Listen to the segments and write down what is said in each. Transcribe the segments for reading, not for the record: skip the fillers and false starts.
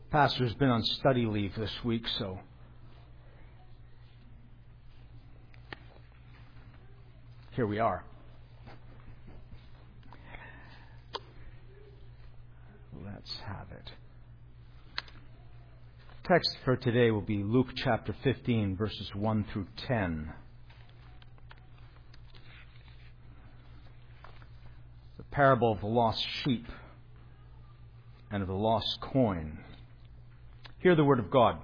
Pastor's been on study leave this week, so here we are. Let's have it. Text for today will be Luke chapter 15, verses 1 through 10. The parable of the lost sheep and of the lost coin. Hear the word of God.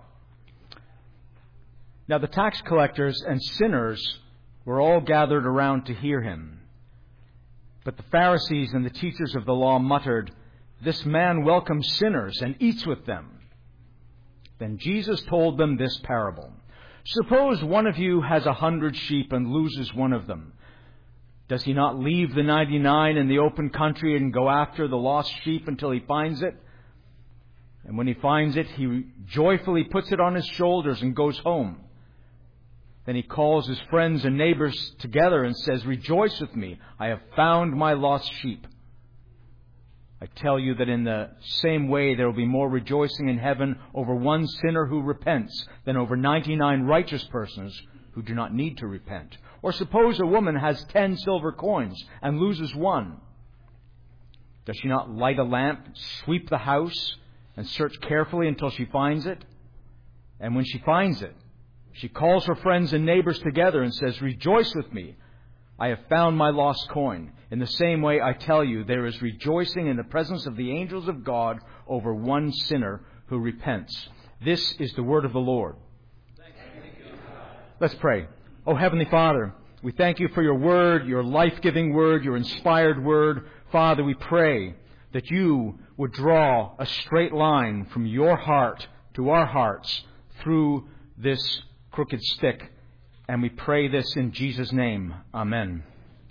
Now the tax collectors and sinners were all gathered around to hear him. But the Pharisees and the teachers of the law muttered, "This man welcomes sinners and eats with them." Then Jesus told them this parable. "Suppose one of you has 100 sheep and loses one of them. Does he not leave the 99 in the open country and go after the lost sheep until he finds it? And when he finds it, he joyfully puts it on his shoulders and goes home. Then he calls his friends and neighbors together and says, 'Rejoice with me, I have found my lost sheep.' I tell you that in the same way there will be more rejoicing in heaven over one sinner who repents than over 99 righteous persons who do not need to repent. Or suppose a woman has 10 silver coins and loses one. Does she not light a lamp, sweep the house, and search carefully until she finds it? And when she finds it, she calls her friends and neighbors together and says, 'Rejoice with me, I have found my lost coin.' In the same way, I tell you, there is rejoicing in the presence of the angels of God over one sinner who repents." This is the word of the Lord. Let's pray. Oh, Heavenly Father, we thank you for your word, your life-giving word, your inspired word. Father, we pray that you would draw a straight line from your heart to our hearts through this crooked stick. And we pray this in Jesus' name. Amen.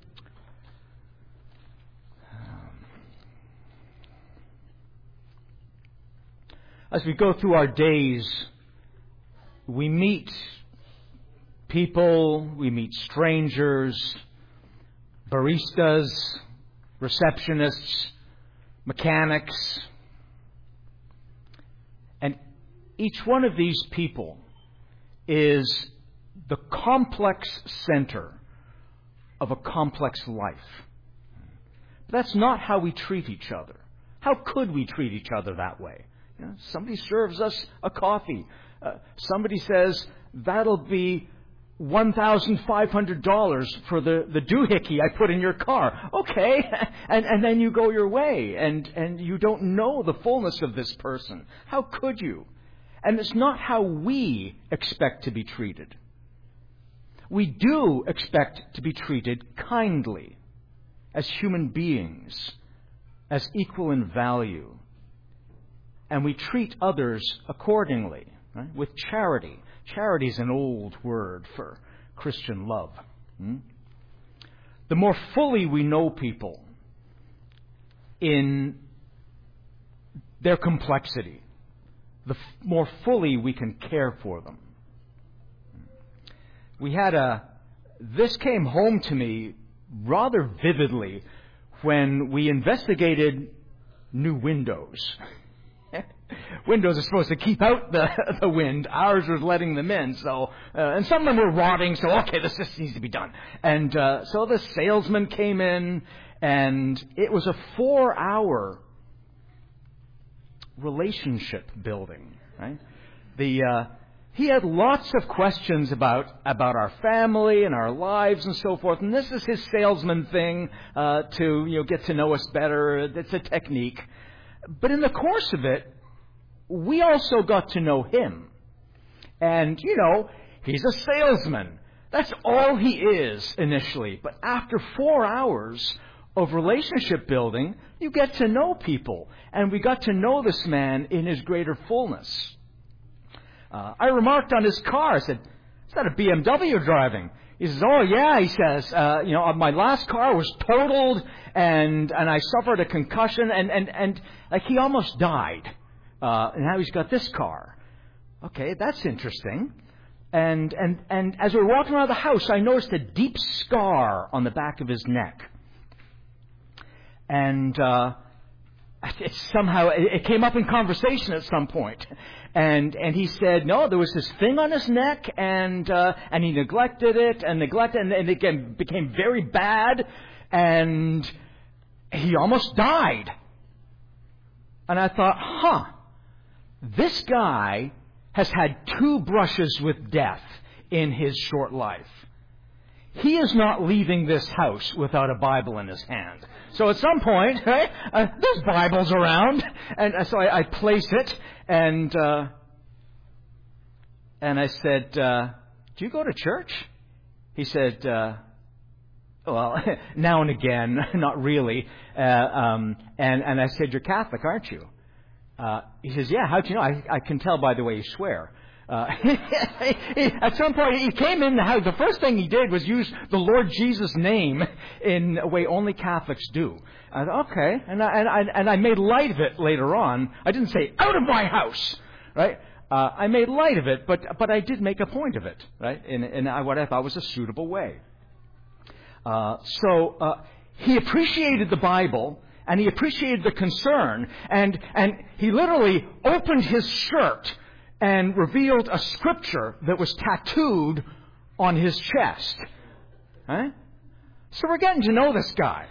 As we go through our days, we meet people, we meet strangers, baristas, receptionists, mechanics. And each one of these people is the complex center of a complex life. But that's not how we treat each other. How could we treat each other that way? You know, somebody serves us a coffee. Somebody says, "That'll be $1,500 for the doohickey I put in your car." Okay, and then you go your way, and you don't know the fullness of this person. How could you? And it's not how we expect to be treated. We do expect to be treated kindly, as human beings, as equal in value. And we treat others accordingly, right? With charity. Charity is an old word for Christian love. The more fully we know people in their complexity, the more fully we can care for them. This came home to me rather vividly when we investigated new windows. Windows are supposed to keep out the wind. Ours was letting them in. So, and some of them were rotting. So, okay, this just needs to be done. And so the salesman came in, and it was a 4-hour relationship building. Right? He had lots of questions about our family and our lives and so forth. And this is his salesman thing to get to know us better. It's a technique. But in the course of it, we also got to know him. And, he's a salesman. That's all he is initially. But after 4 hours of relationship building, you get to know people. And we got to know this man in his greater fullness. I remarked on his car. I said, "Is that a BMW you're driving?" He says, "Oh, yeah," he says, "my last car was totaled and I suffered a concussion and like he almost died. And now he's got this car." Okay, that's interesting. And as we were walking around the house, I noticed a deep scar on the back of his neck. And it came up in conversation at some point. And he said, no, there was this thing on his neck, and he neglected it, and it became very bad, and he almost died. And I thought, this guy has had 2 brushes with death in his short life. He is not leaving this house without a Bible in his hand. So at some point, right, there's Bibles around, and so I place it, and I said, do you go to church? He said, well, now and again, not really. And I said, you're Catholic, aren't you? He says, yeah, how'd you know? I can tell by the way you swear. At some point, he came in the house. The first thing he did was use the Lord Jesus' name in a way only Catholics do. I thought, okay, and I made light of it later on. I didn't say out of my house, right? I made light of it, but I did make a point of it, right? In what I thought was a suitable way. So he appreciated the Bible. And he appreciated the concern. And he literally opened his shirt and revealed a scripture that was tattooed on his chest. Right? So we're getting to know this guy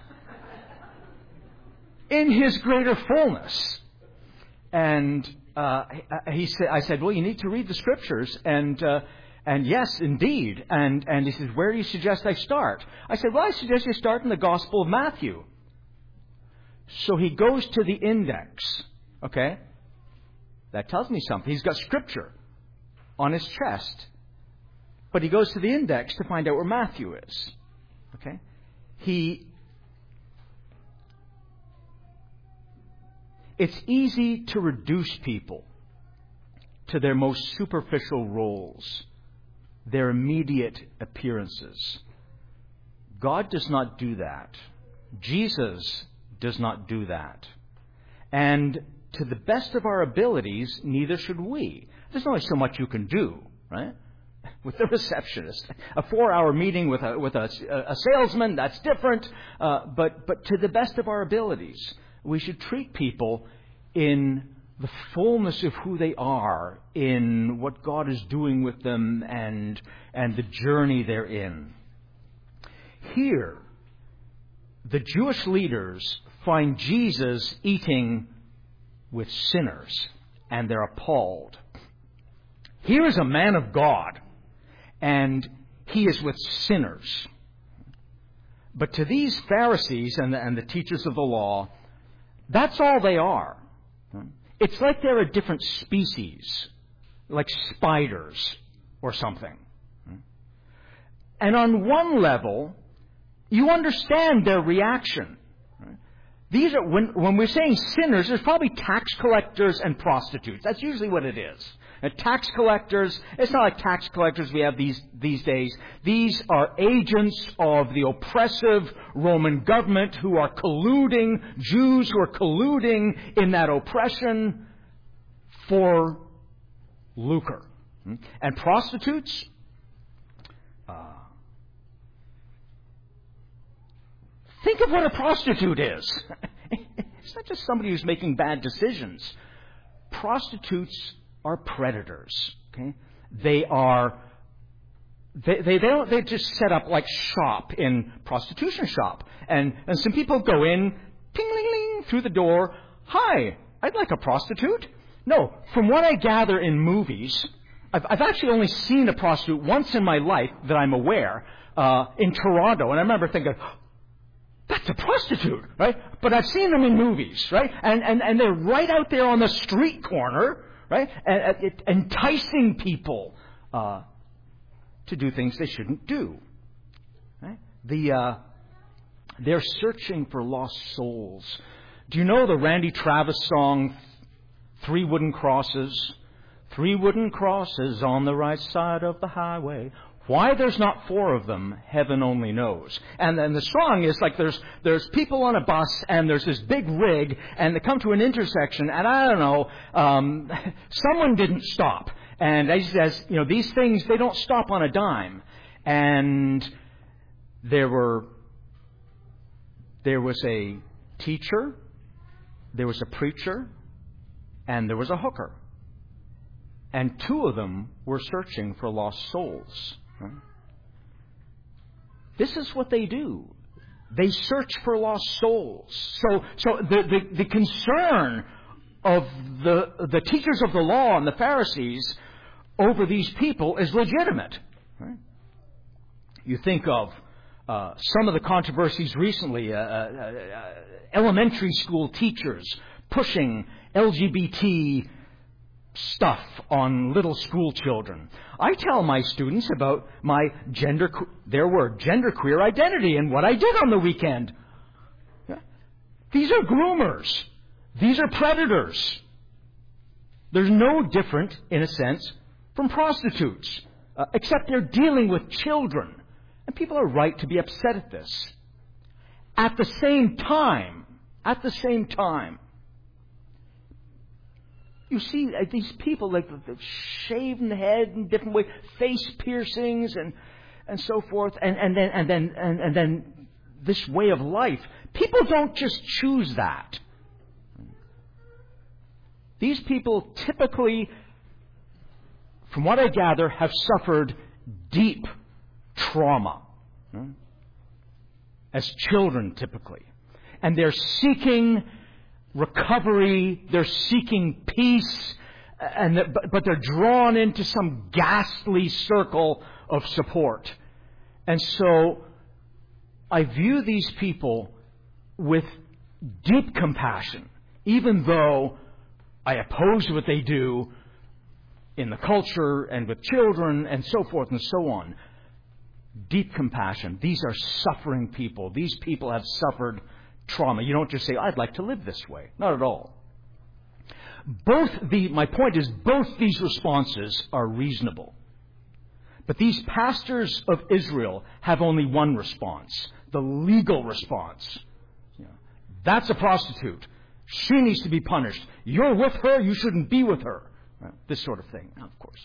in his greater fullness. And I said, well, you need to read the scriptures. And yes, indeed. And he says, where do you suggest I start? I said, well, I suggest you start in the Gospel of Matthew. So he goes to the index. Okay? That tells me something. He's got scripture on his chest. But he goes to the index to find out where Matthew is. Okay? It's easy to reduce people to their most superficial roles, their immediate appearances. God does not do that. Jesus does not do that. And to the best of our abilities, neither should we. There's only so much you can do, right? With the receptionist. A 4-hour meeting with a salesman, that's different. But to the best of our abilities, we should treat people in the fullness of who they are, in what God is doing with them and the journey they're in. Here, the Jewish leaders find Jesus eating with sinners, and they're appalled. Here is a man of God, and he is with sinners. But to these Pharisees and the teachers of the law, that's all they are. It's like they're a different species, like spiders or something. And on one level, you understand their reaction. These are, when we're saying sinners, there's probably tax collectors and prostitutes. That's usually what it is. Tax collectors, it's not like tax collectors we have these days. These are agents of the oppressive Roman government who are colluding, Jews who are colluding in that oppression for lucre. And prostitutes, think of what a prostitute is. It's not just somebody who's making bad decisions. Prostitutes are predators. Okay, they just set up like shop in prostitution shop, and some people go in, ting-ling-ling through the door. Hi, I'd like a prostitute. No, from what I gather in movies, I've actually only seen a prostitute once in my life that I'm aware in Toronto, and I remember thinking, that's a prostitute, right? But I've seen them in movies, right? And they're right out there on the street corner, right? And enticing people to do things they shouldn't do. Right? They're searching for lost souls. Do you know the Randy Travis song, 3 Wooden Crosses? 3 wooden crosses on the right side of the highway. Why there's not 4 of them, heaven only knows. And then the song is like there's people on a bus and there's this big rig and they come to an intersection and I don't know, someone didn't stop. And as he says, these things, they don't stop on a dime. And there was a teacher there was a preacher and there was a hooker. And two of them were searching for lost souls. Right? This is what they do. They search for lost souls. So the concern of the teachers of the law and the Pharisees over these people is legitimate. Right? You think of some of the controversies recently, elementary school teachers pushing LGBT stuff on little school children. I tell my students about my genderqueer identity and what I did on the weekend. These are groomers. These are predators. There's no different, in a sense, from prostitutes, except they're dealing with children. And people are right to be upset at this. At the same time, you see these people like shaving the head in different ways, face piercings and so forth, and then this way of life. People don't just choose that. These people typically, from what I gather, have suffered deep trauma as children, typically, and they're seeking recovery, they're seeking peace, but they're drawn into some ghastly circle of support. And so I view these people with deep compassion, even though I oppose what they do in the culture and with children and so forth and so on. Deep compassion. These are suffering people. These people have suffered trauma. You don't just say, I'd like to live this way. Not at all. My point is, both these responses are reasonable. But these pastors of Israel have only one response, the legal response. That's a prostitute. She needs to be punished. You're with her, you shouldn't be with her. This sort of thing, of course.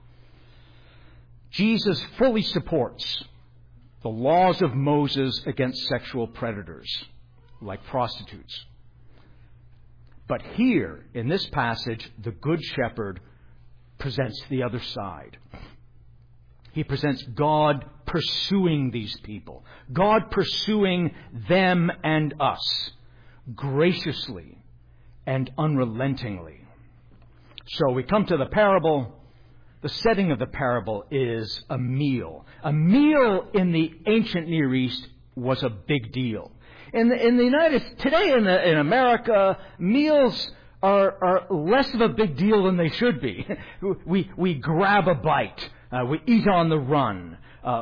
Jesus fully supports the laws of Moses against sexual predators, like prostitutes. But here, in this passage, the Good Shepherd presents the other side. He presents God pursuing these people, God pursuing them and us, graciously and unrelentingly. So we come to the parable. The setting of the parable is a meal. A meal in the ancient Near East was a big deal. In the United States, today in America, meals are less of a big deal than they should be. We grab a bite. We eat on the run.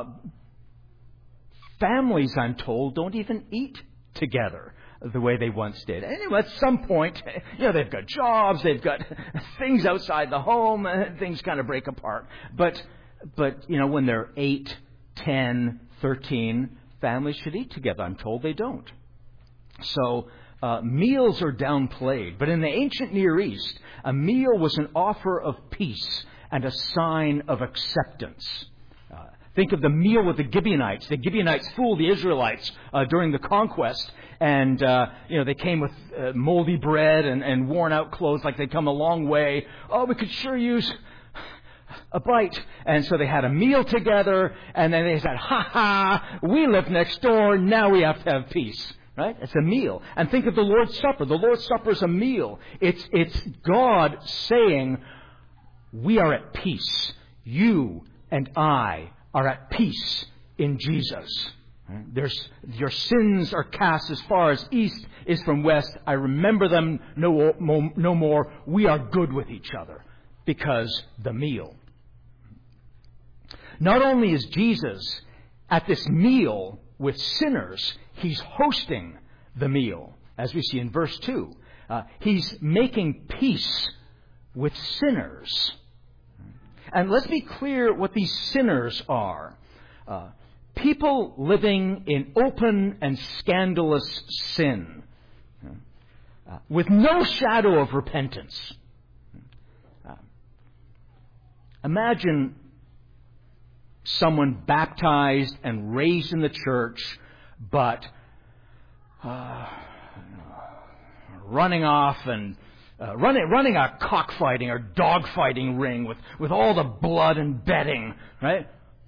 Families, I'm told, don't even eat together the way they once did. Anyway, at some point, they've got jobs, they've got things outside the home, things kind of break apart. But when they're 8, 10, 13, families should eat together. I'm told they don't. So meals are downplayed. But in the ancient Near East, a meal was an offer of peace and a sign of acceptance. Think of the meal with the Gibeonites. The Gibeonites fooled the Israelites during the conquest. And, they came with moldy bread and worn-out clothes like they'd come a long way. Oh, we could sure use a bite. And so they had a meal together, and then they said, ha, we live next door, now we have to have peace. Right? It's a meal. And think of the Lord's Supper. The Lord's Supper is a meal. It's God saying, we are at peace. You and I are at peace in Jesus. Your sins are cast as far as east is from west. I remember them no more. We are good with each other because the meal. Not only is Jesus at this meal with sinners, he's hosting the meal, as we see in verse 2. He's making peace with sinners. And let's be clear what these sinners are. People living in open and scandalous sin, with no shadow of repentance. Imagine someone baptized and raised in the church, but running off and running a cockfighting or dogfighting ring with all the blood and betting, right?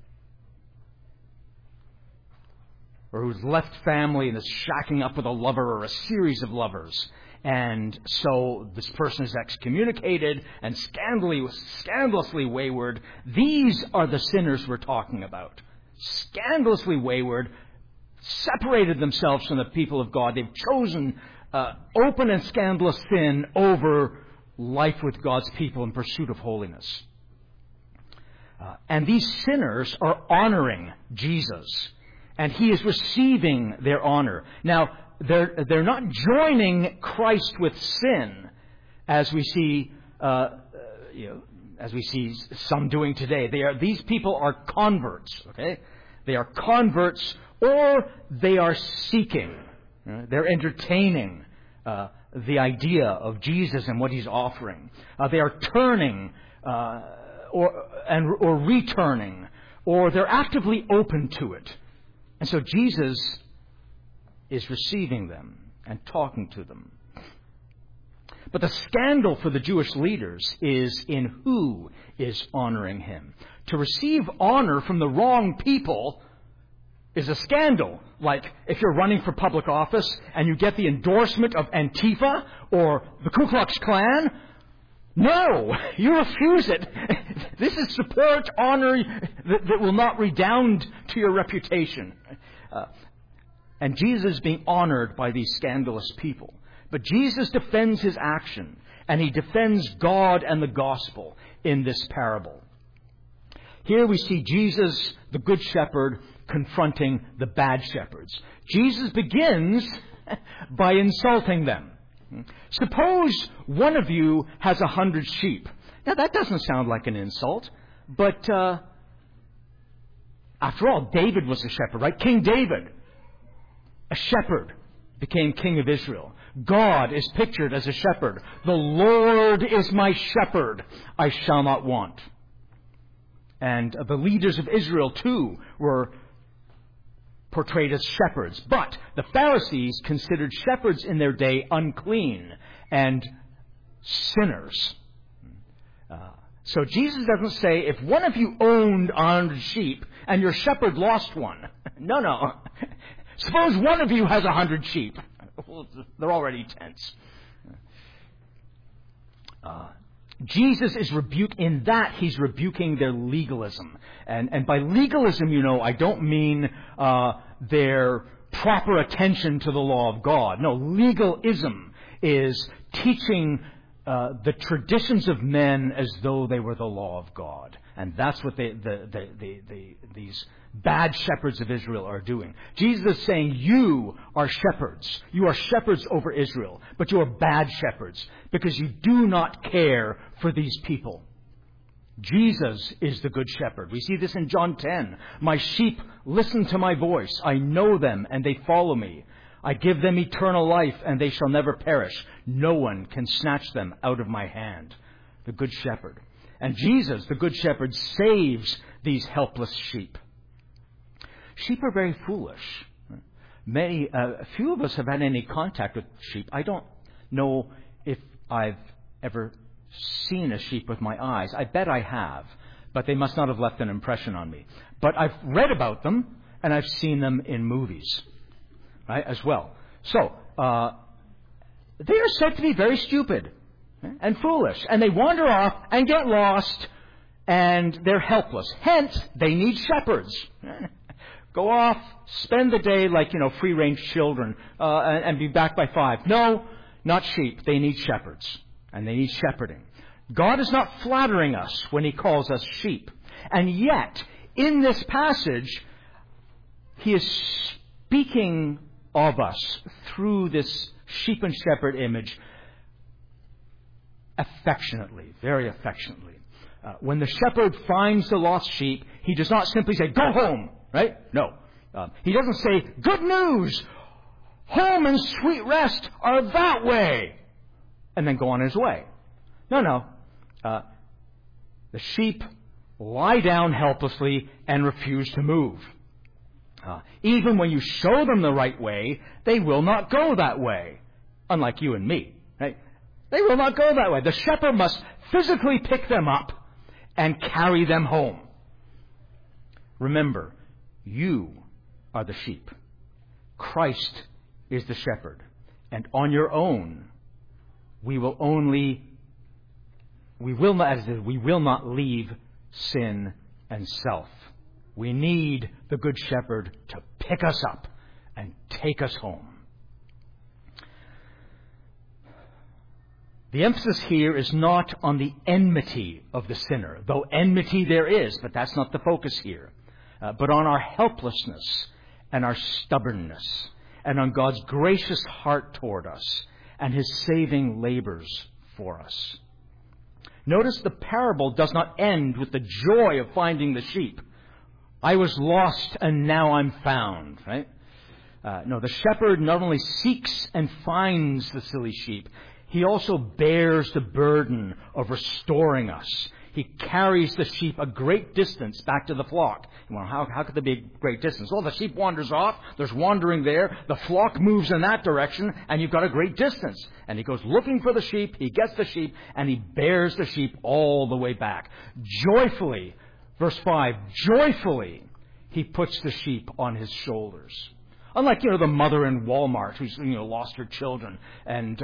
Or who's left family and is shacking up with a lover or a series of lovers. And so this person is excommunicated and scandalously wayward. These are the sinners we're talking about. Scandalously wayward, separated themselves from the people of God. They've chosen open and scandalous sin over life with God's people in pursuit of holiness. And these sinners are honoring Jesus. And He is receiving their honor. Now, they're not joining Christ with sin, as we see, as we see some doing today. These people are converts. Okay, they are converts, or they are seeking. They're entertaining the idea of Jesus and what He's offering. They are turning or returning, or they're actively open to it. And so Jesus is receiving them and talking to them. But the scandal for the Jewish leaders is in who is honoring Him. To receive honor from the wrong people is a scandal. Like if you're running for public office and you get the endorsement of Antifa or the Ku Klux Klan, no, you refuse it. This is support, honor that will not redound to your reputation. And Jesus is being honored by these scandalous people. But Jesus defends His action, and He defends God and the gospel in this parable. Here we see Jesus, the Good Shepherd, confronting the bad shepherds. Jesus begins by insulting them. Suppose one of you has 100 sheep. Now that doesn't sound like an insult, but after all, David was a shepherd, right? King David, a shepherd, became king of Israel. God is pictured as a shepherd. The Lord is my shepherd, I shall not want. And the leaders of Israel, too, were portrayed as shepherds. But the Pharisees considered shepherds in their day unclean and sinners. So Jesus doesn't say, if one of you owned 100 sheep and your shepherd lost one. No. Suppose one of you has 100 sheep. Well, they're already tense. Jesus is in that He's rebuking their legalism. And by legalism, I don't mean their proper attention to the law of God. No, legalism is teaching the traditions of men as though they were the law of God. And that's what these bad shepherds of Israel are doing. Jesus is saying, you are shepherds. You are shepherds over Israel. But you are bad shepherds because you do not care for these people. Jesus is the good shepherd. We see this in John 10. My sheep listen to my voice. I know them and they follow me. I give them eternal life and they shall never perish. No one can snatch them out of my hand. The good shepherd. And Jesus, the good shepherd, saves these helpless sheep. Sheep are very foolish. Few of us have had any contact with sheep. I don't know if I've ever seen a sheep with my eyes. I bet I have, but they must not have left an impression on me. But I've read about them, and I've seen them in movies, right, as well. So, they are said to be very stupid and foolish, and they wander off and get lost, and they're helpless. Hence, they need shepherds. Go off, spend the day like, free-range children, and be back by 5. No, not sheep. They need shepherds, and they need shepherding. God is not flattering us when He calls us sheep. And yet, in this passage, He is speaking of us through this sheep and shepherd image affectionately, very affectionately. When the shepherd finds the lost sheep, he does not simply say, go home, right? No. He doesn't say, good news, home and sweet rest are that way, and then go on his way. No. The sheep lie down helplessly and refuse to move. Even when you show them the right way, they will not go that way, unlike you and me. They will not go that way. The shepherd must physically pick them up and carry them home. Remember, you are the sheep. Christ is the shepherd. And on your own, we will not leave sin and self. We need the Good Shepherd to pick us up and take us home. The emphasis here is not on the enmity of the sinner, though enmity there is, but that's not the focus here, but on our helplessness and our stubbornness, and on God's gracious heart toward us and His saving labors for us. Notice the parable does not end with the joy of finding the sheep. I was lost and now I'm found, right? No, the shepherd not only seeks and finds the silly sheep, he also bears the burden of restoring us. He carries the sheep a great distance back to the flock. Well, how could there be a great distance? Well, the sheep wanders off. There's wandering there. The flock moves in that direction, and you've got a great distance. And he goes looking for the sheep. He gets the sheep, and he bears the sheep all the way back. Joyfully, verse 5, joyfully, he puts the sheep on his shoulders. Unlike, the mother in Walmart who's, lost her children and,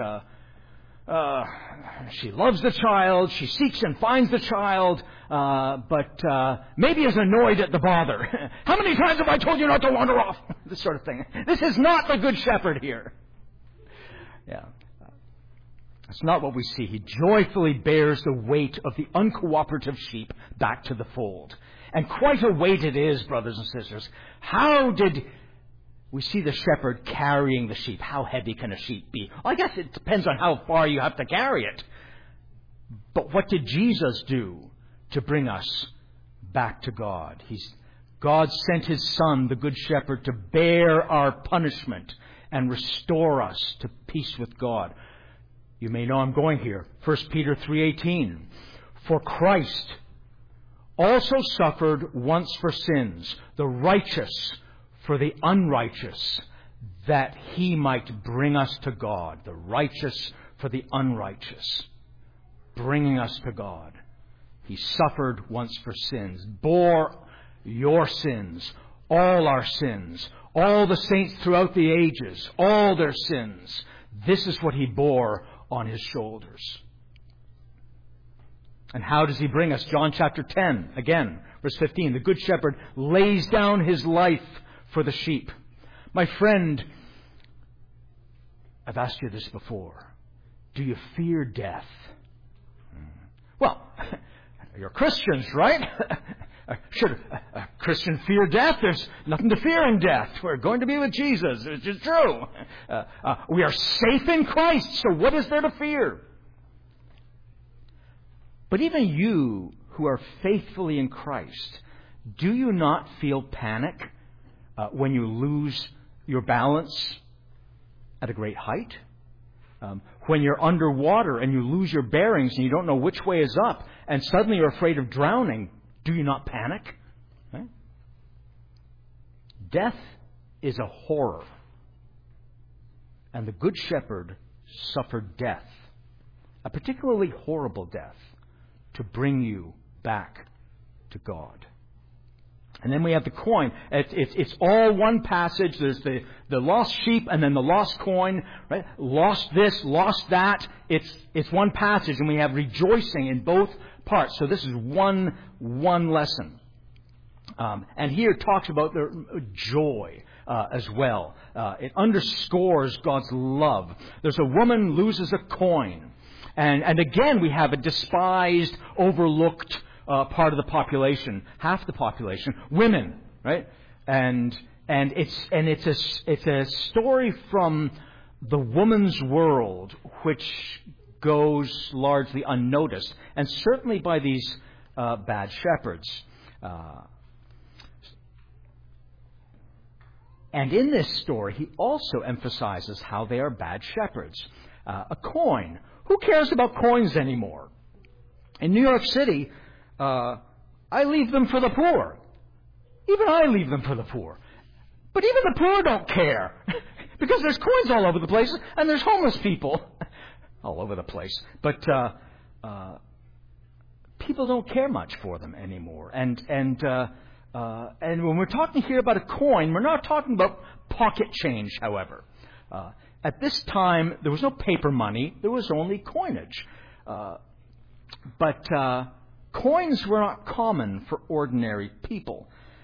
she loves the child, she seeks and finds the child, but maybe is annoyed at the bother. How many times have I told you not to wander off? This sort of thing. This is not the Good Shepherd here. Yeah. That's not what we see. He joyfully bears the weight of the uncooperative sheep back to the fold. And quite a weight it is, brothers and sisters. How did we see the shepherd carrying the sheep? How heavy can a sheep be? Well, I guess it depends on how far you have to carry it. But what did Jesus do to bring us back to God? God sent His Son, the Good Shepherd, to bear our punishment and restore us to peace with God. You may know I'm going here. 1 Peter 3:18. For Christ also suffered once for sins, the righteous for the unrighteous, that He might bring us to God. The righteous for the unrighteous, bringing us to God. He suffered once for sins, bore your sins, all our sins, all the saints throughout the ages, all their sins. This is what He bore on His shoulders. And how does He bring us? John chapter 10, again, verse 15. The Good Shepherd lays down His life for the sheep. My friend, I've asked you this before. Do you fear death? Well, you're Christians, right? Should a Christian fear death? There's nothing to fear in death. We're going to be with Jesus, which is true. We are safe in Christ, so what is there to fear? But even you who are faithfully in Christ, do you not feel panic when you lose your balance at a great height? When you're underwater and you lose your bearings and you don't know which way is up and suddenly you're afraid of drowning, do you not panic? Right? Death is a horror. And the Good Shepherd suffered death, a particularly horrible death, to bring you back to God. And then we have the coin. It's all one passage. There's the lost sheep and then the lost coin, right? Lost this, lost that. It's one passage, and we have rejoicing in both parts. So this is one lesson. And here it talks about the joy as well. It underscores God's love. There's a woman loses a coin. And again, we have a despised, overlooked part of the population, half the population, women, right? And it's a story from the woman's world, which goes largely unnoticed, and certainly by these bad shepherds. And in this story, he also emphasizes how they are bad shepherds. A coin. Who cares about coins anymore? In New York City, I leave them for the poor. Even I leave them for the poor. But even the poor don't care. Because there's coins all over the place and there's homeless people. all over the place. But people don't care much for them anymore. And when we're talking here about a coin, we're not talking about pocket change, however. At this time, there was no paper money. There was only coinage. But coins were not common for ordinary people.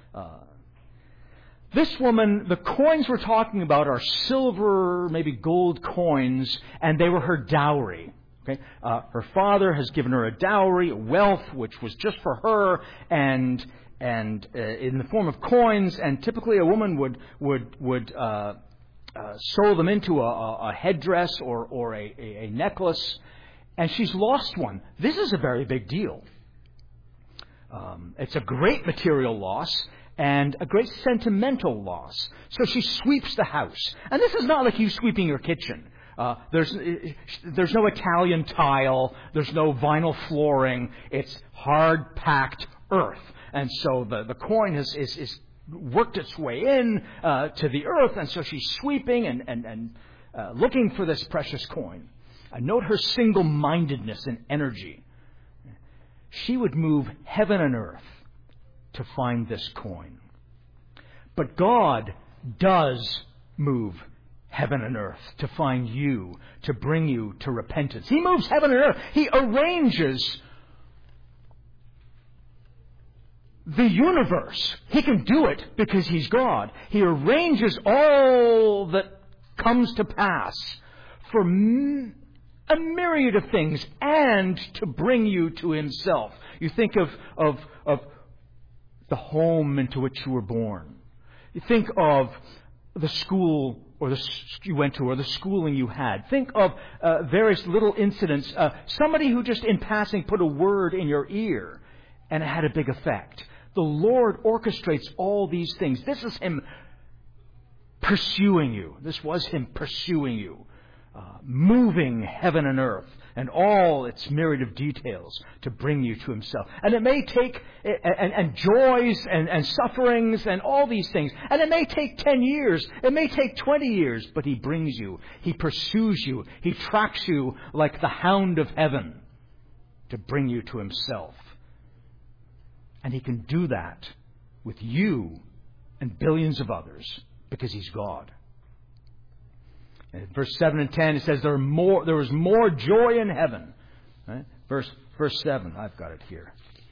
This woman, the coins we're talking about are silver, maybe gold coins, and they were her dowry. Okay? Her father has given her a dowry, a wealth, which was just for her, and in the form of coins. And typically, a woman would sew them into a headdress or a necklace, and she's lost one. This is a very big deal. It's a great material loss and a great sentimental loss. So she sweeps the house. And this is not like you sweeping your kitchen. There's no Italian tile. There's no vinyl flooring. It's hard-packed earth. And so the coin is worked its way in to the earth. And so she's sweeping and looking for this precious coin. Note her single-mindedness and energy. She would move heaven and earth to find this coin. But God does move heaven and earth to find you, to bring you to repentance. He moves heaven and earth. He arranges the universe. He can do it because He's God. He arranges all that comes to pass for a myriad of things and to bring you to Himself. You think of the home into which you were born. You think of the school you went to or the schooling you had. Think of various little incidents. Somebody who just in passing put a word in your ear and it had a big effect. The Lord orchestrates all these things. This is Him pursuing you. This was Him pursuing you. Moving heaven and earth and all its myriad of details to bring you to Himself. And it may take, and joys and sufferings and all these things. And it may take 10 years. It may take 20 years. But He brings you. He pursues you. He tracks you like the hound of heaven to bring you to Himself. And He can do that with you and billions of others because He's God. In verse 7 and 10, it says there was more joy in heaven. Right? Verse 7, I've got it here.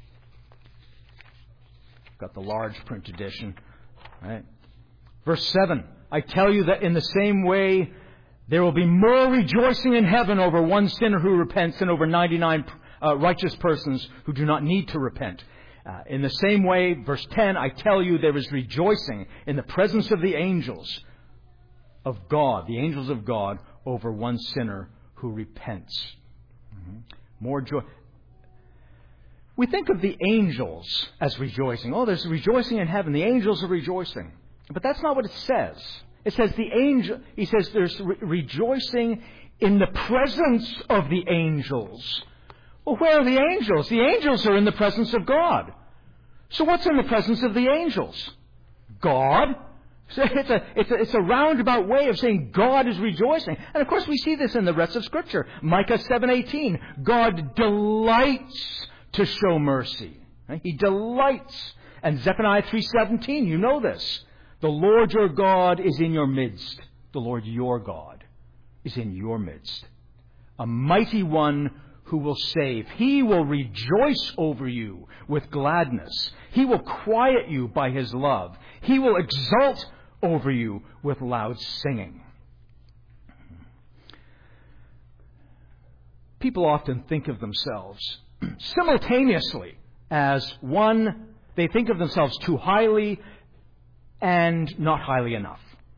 I've got the large print edition. Right? Verse 7, I tell you that in the same way there will be more rejoicing in heaven over one sinner who repents than over 99 righteous persons who do not need to repent. In the same way, verse 10, I tell you there is rejoicing in the presence of the angels of God, the angels of God, over one sinner who repents. More joy. We think of the angels as rejoicing. Oh, there's rejoicing in heaven. The angels are rejoicing. But that's not what it says. It says He says there's rejoicing in the presence of the angels. Well, where are the angels? The angels are in the presence of God. So what's in the presence of the angels? God. So it's a roundabout way of saying God is rejoicing. And of course we see this in the rest of Scripture. Micah 7:18. God delights to show mercy. Right? He delights. And Zephaniah 3:17, you know this. The Lord your God is in your midst. The Lord your God is in your midst. A mighty one who will save. He will rejoice over you with gladness. He will quiet you by His love. He will exult over you with loud singing. People often think of themselves simultaneously as one, they think of themselves too highly and not highly enough.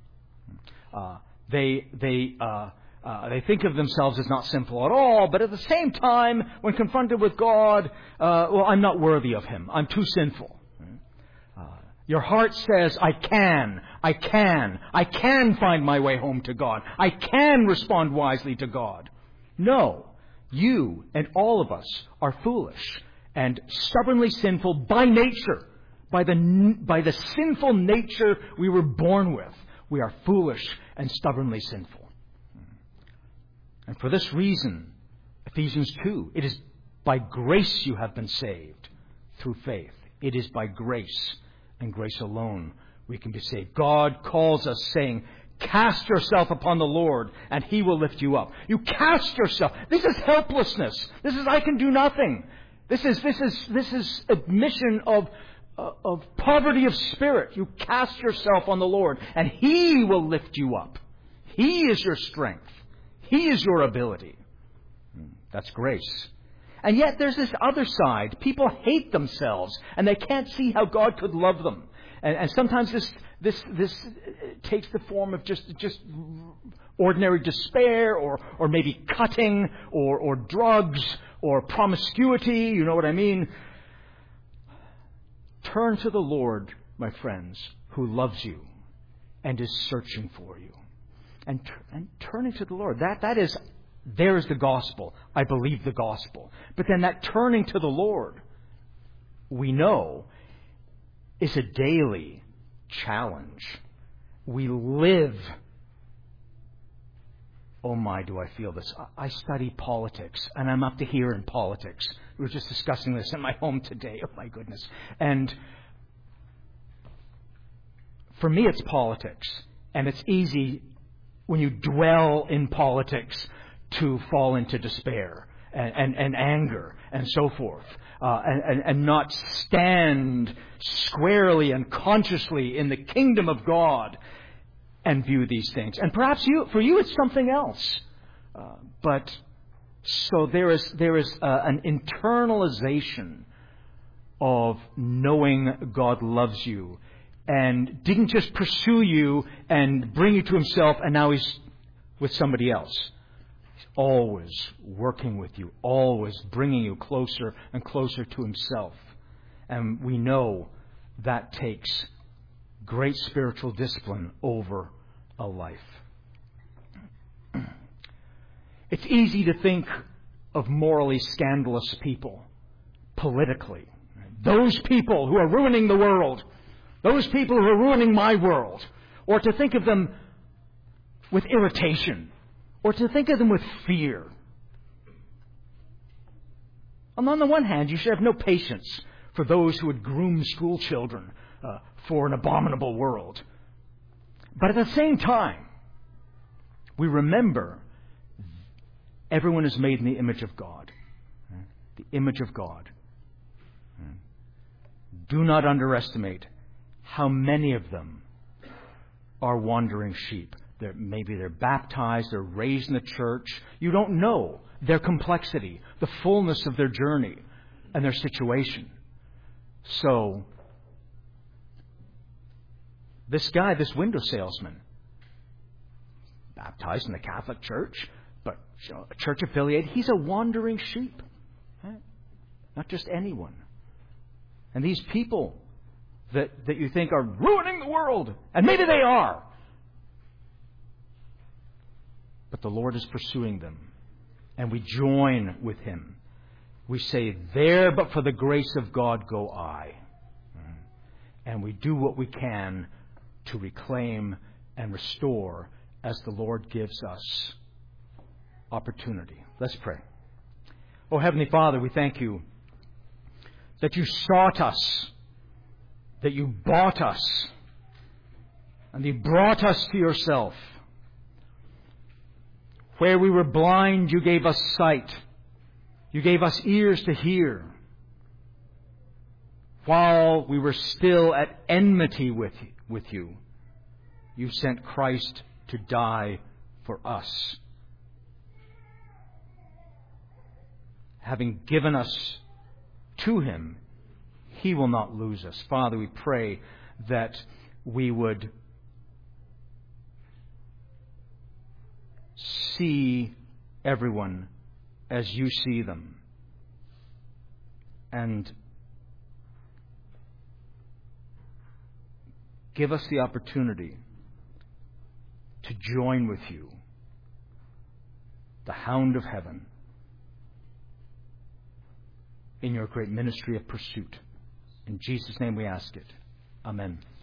They think of themselves as not sinful at all, but at the same time, when confronted with God, I'm not worthy of Him. I'm too sinful. Your heart says, I can find my way home to God. I can respond wisely to God. No, you and all of us are foolish and stubbornly sinful by nature, by the sinful nature we were born with. We are foolish and stubbornly sinful. And for this reason, Ephesians 2, it is by grace you have been saved through faith. It is by grace and grace alone we can be saved. God calls us saying, cast yourself upon the Lord and He will lift you up. You cast yourself. This is helplessness. This is I can do nothing. This is admission of poverty of spirit. You cast yourself on the Lord and He will lift you up. He is your strength. He is your ability. That's grace. And yet there's this other side. People hate themselves and they can't see how God could love them. And sometimes this takes the form of just ordinary despair or maybe cutting or drugs or promiscuity. You know what I mean? Turn to the Lord, my friends, who loves you and is searching for you. And turning to the Lord, there is the gospel. I believe the gospel. But then that turning to the Lord, we know, is a daily challenge. We live. Oh my, do I feel this. I study politics, and I'm up to here in politics. We were just discussing this in my home today. Oh my goodness. And for me, it's politics. And it's easy when you dwell in politics to fall into despair and anger and so forth, and not stand squarely and consciously in the kingdom of God and view these things. And perhaps for you it's something else. But so there is an internalization of knowing God loves you and didn't just pursue you and bring you to Himself and now He's with somebody else. He's always working with you, always bringing you closer and closer to Himself. And we know that takes great spiritual discipline over a life. It's easy to think of morally scandalous people politically. Those people who are ruining the world. Those people who are ruining my world. Or to think of them with irritation. Or to think of them with fear. And on the one hand, you should have no patience for those who would groom school children for an abominable world. But at the same time, we remember everyone is made in the image of God. The image of God. Do not underestimate how many of them are wandering sheep. Maybe they're baptized, they're raised in the church. You don't know their complexity, the fullness of their journey and their situation. So, this guy, this window salesman, baptized in the Catholic Church, but a church affiliate, he's a wandering sheep. Right? Not just anyone. And these people that you think are ruining the world, and maybe they are, but the Lord is pursuing them, and we join with Him. We say, there but for the grace of God go I. And we do what we can to reclaim and restore as the Lord gives us opportunity. Let's pray. Oh, Heavenly Father, we thank You that You sought us, that You bought us, and You brought us to Yourself. Where we were blind, You gave us sight. You gave us ears to hear. While we were still at enmity with You, You sent Christ to die for us. Having given us to Him, He will not lose us. Father, we pray that we would see everyone as You see them. And give us the opportunity to join with You, the Hound of Heaven, in Your great ministry of pursuit. In Jesus' name we ask it. Amen.